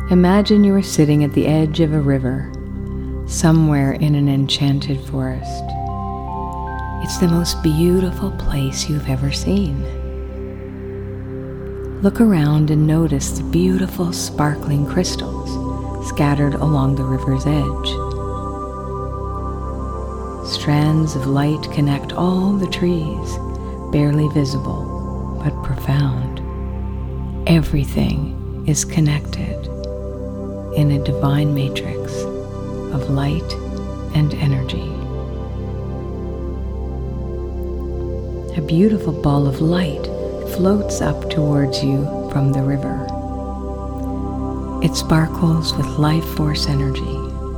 Imagine you are sitting at the edge of a river, somewhere in an enchanted forest. It's the most beautiful place you've ever seen. Look around and notice the beautiful sparkling crystals scattered along the river's edge. Strands of light connect all the trees, barely visible, but profound. Everything is connected in a divine matrix of light and energy. A beautiful ball of light floats up towards you from the river. It sparkles with life force energy.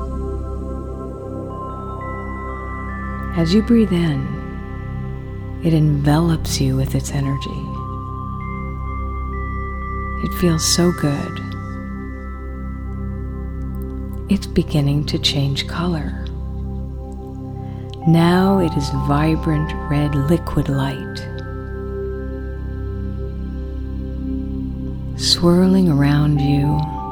As you breathe in, it envelops you with its energy. It feels so good. It's beginning to change color. Now it is vibrant red liquid light, swirling around you,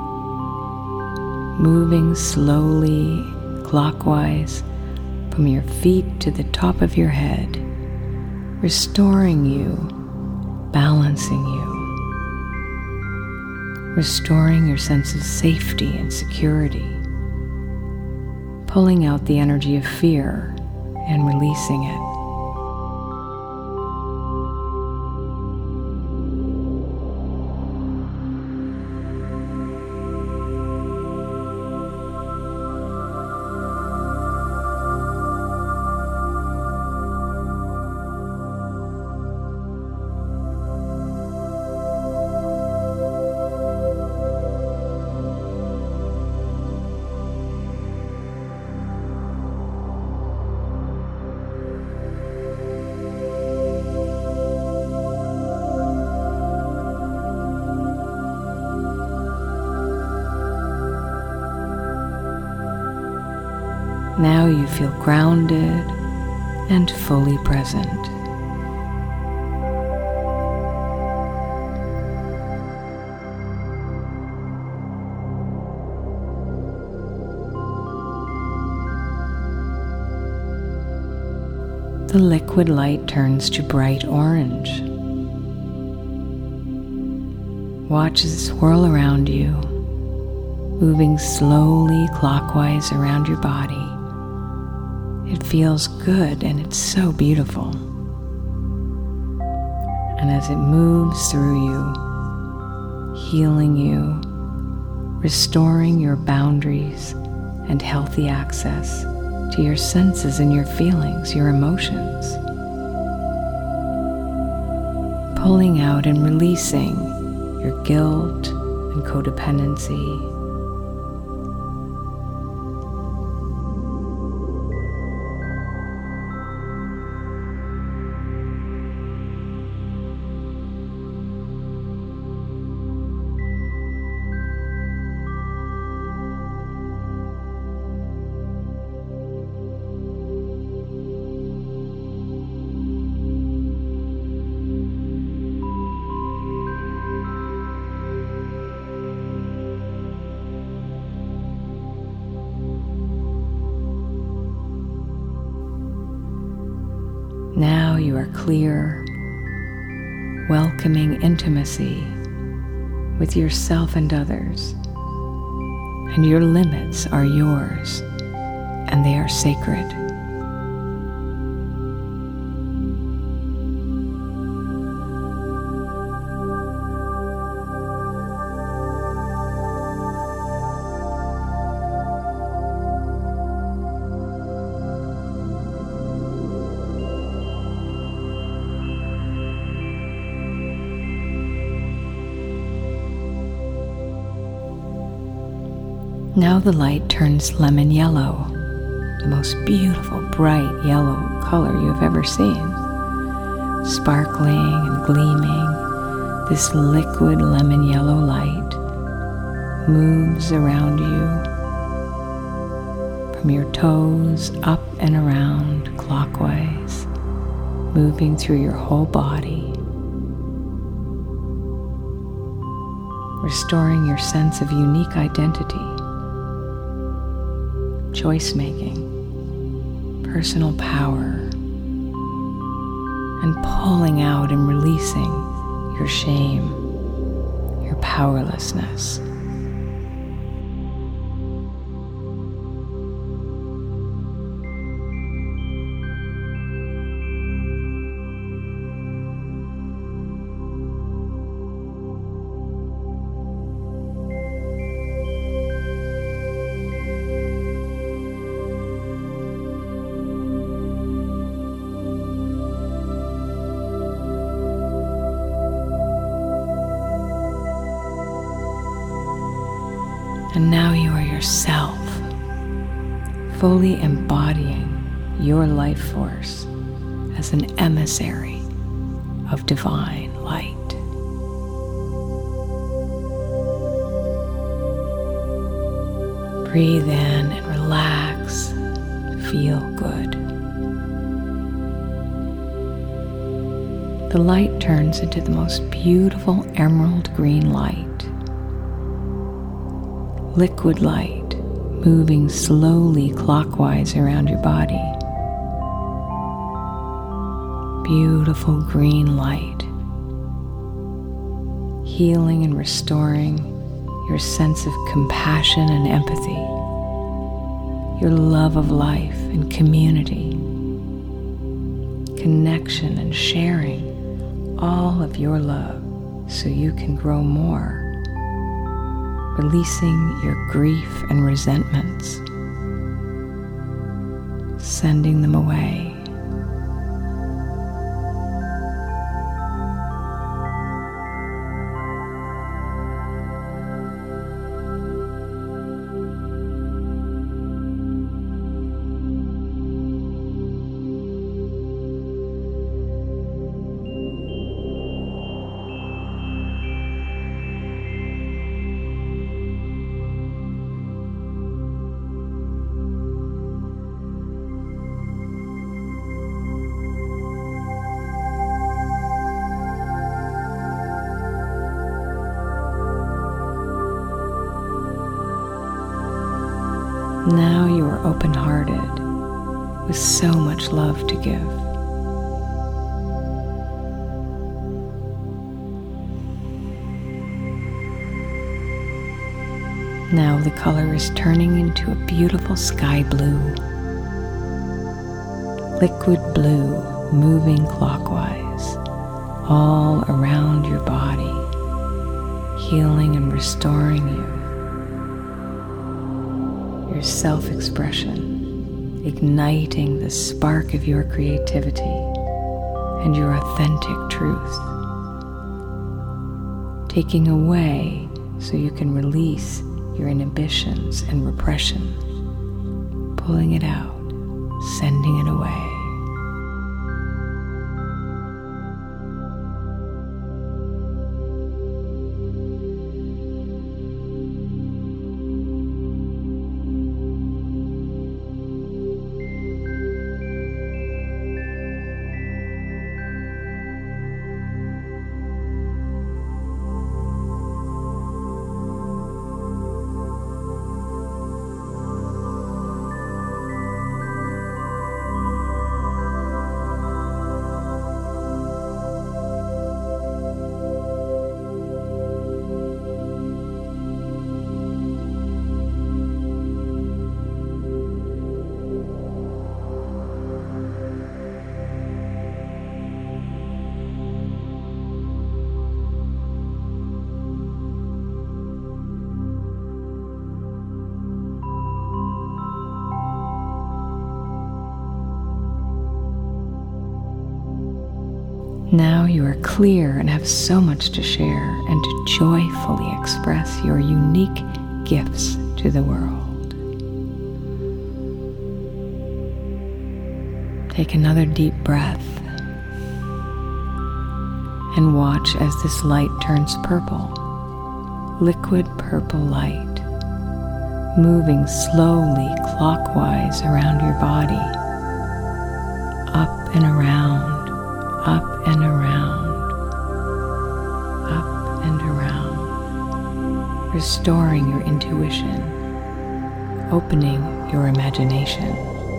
moving slowly clockwise from your feet to the top of your head, restoring you, balancing you, restoring your sense of safety and security, pulling out the energy of fear and releasing it. Now you feel grounded and fully present. The liquid light turns to bright orange. Watch it swirl around you, moving slowly clockwise around your body. It feels good and it's so beautiful. And as it moves through you, healing you, restoring your boundaries and healthy access to your senses and your feelings, your emotions, pulling out and releasing your guilt and codependency. Now you are clear, welcoming intimacy with yourself and others, and your limits are yours, and they are sacred. Now the light turns lemon yellow, the most beautiful bright yellow color you've ever seen. Sparkling and gleaming, this liquid lemon yellow light moves around you from your toes up and around clockwise, moving through your whole body, restoring your sense of unique identity, choice making, personal power, and pulling out and releasing your shame, your powerlessness. And now you are yourself, fully embodying your life force as an emissary of divine light. Breathe in and relax, feel good. The light turns into the most beautiful emerald green light. Liquid light moving slowly clockwise around your body. Beautiful green light, healing and restoring your sense of compassion and empathy, your love of life and community, connection and sharing all of your love so you can grow more. Releasing your grief and resentments, sending them away. Now you are open-hearted with so much love to give. Now the color is turning into a beautiful sky blue, liquid blue moving clockwise all around your body, healing and restoring you. Your self-expression, igniting the spark of your creativity and your authentic truth, taking away so you can release your inhibitions and repression, pulling it out, sending it away. Now you are clear and have so much to share and to joyfully express your unique gifts to the world. Take another deep breath and watch as this light turns purple, liquid purple light, moving slowly clockwise around your body, up and around, up and around, up and around. restoring your intuition, opening your imagination,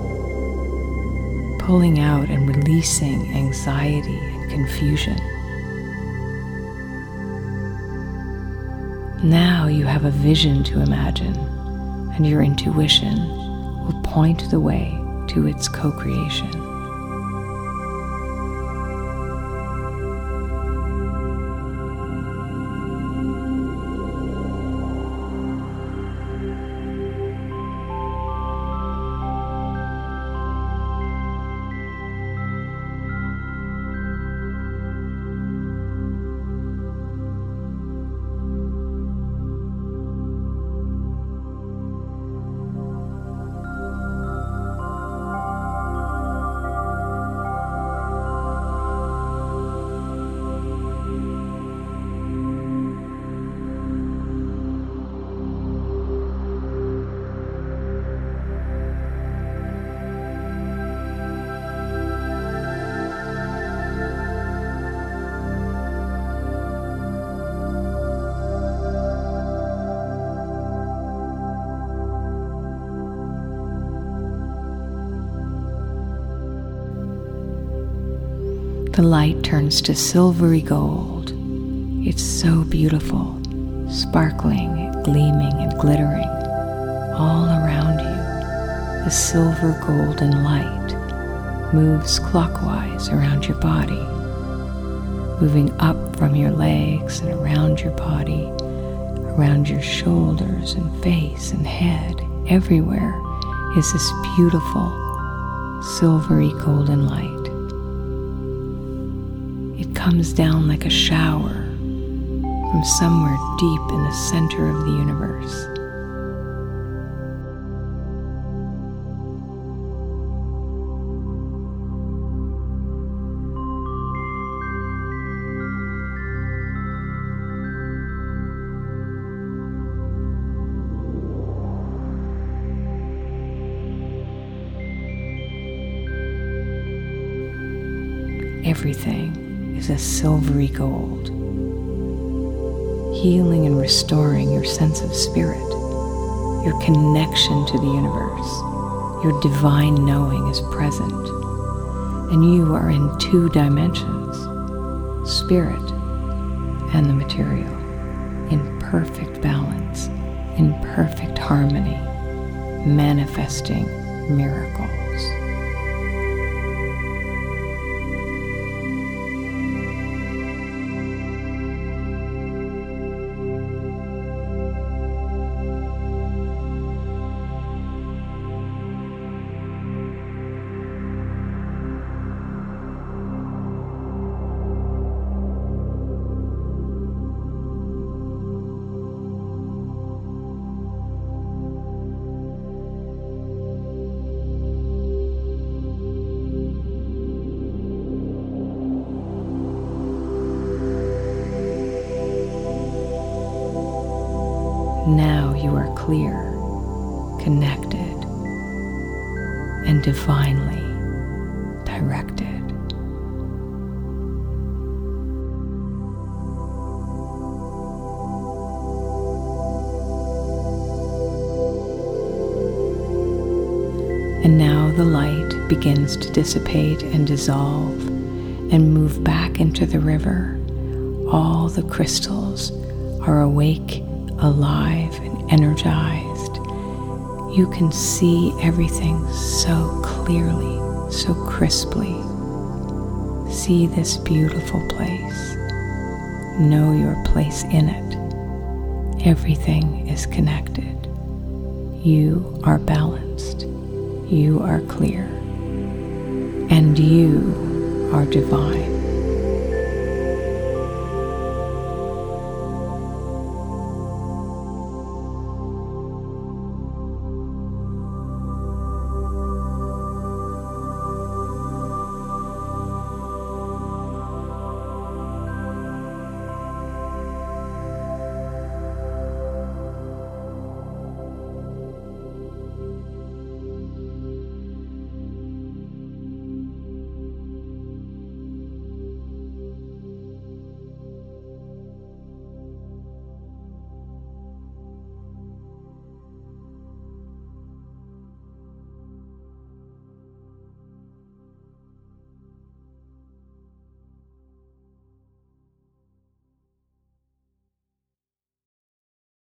pulling out and releasing anxiety and confusion. Now you have a vision to imagine, and your intuition will point the way to its co-creation. The light turns to silvery gold. It's so beautiful, sparkling, gleaming, and glittering. All around you, the silver golden light moves clockwise around your body, moving up from your legs and around your body, around your shoulders and face and head. Everywhere is this beautiful, silvery golden light. It comes down like a shower from somewhere deep in the center of the universe. Everything is a silvery gold, healing and restoring your sense of spirit, your connection to the universe. Your divine knowing is present, and you are in 2 dimensions, spirit and the material, in perfect balance, in perfect harmony, manifesting miracles. Now you are clear, connected, and divinely directed. And now the light begins to dissipate and dissolve and move back into the river. All the crystals are awake, alive, and energized. You can see everything so clearly, so crisply. See this beautiful place. Know your place in it. Everything is connected. You are balanced. You are clear. And you are divine.